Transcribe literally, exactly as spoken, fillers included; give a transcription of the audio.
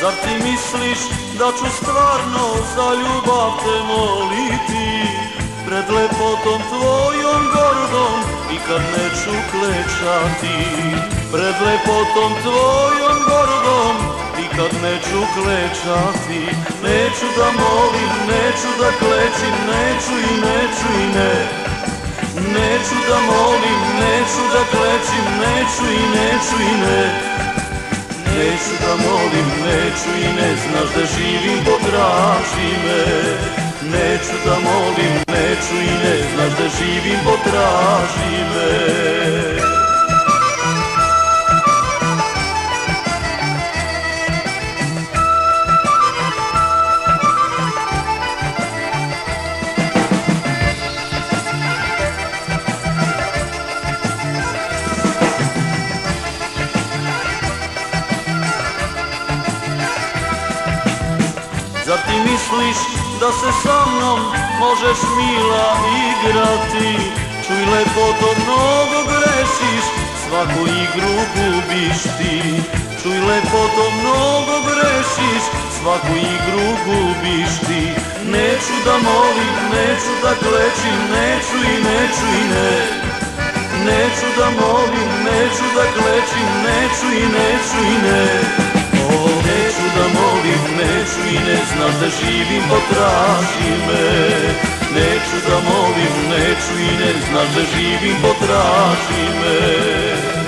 Zar ti misliš da ću stvarno za ljubav te moliti pred lepotom tvojom gordom i kad neću klečati? Pred lepotom tvojom gordom i kad neću klečati? Neću da molim, neću da klečim, neću i neću i ne. Neću da molim, neću da klečim, neću i neću i ne. Neću da molim, neću i ne, znaš da živim, potraži me. Neću da molim, neću i ne, znaš da živim, potraži me. Zar ti misliš da se sa mnom možeš mila igrati? Čuj lepoto, mnogo grešiš, svaku igru gubiš ti. Čuj lepoto, mnogo grešiš, svaku igru gubiš ti. Neću da molim, neću da klečim, neću i neću i ne. Neću da molim, neću da klečim, neću i neću i ne. Neću da molim, neću i ne, znaš da živim, potraži me. Neću da molim, neću i ne, znaš da živim, potraži me.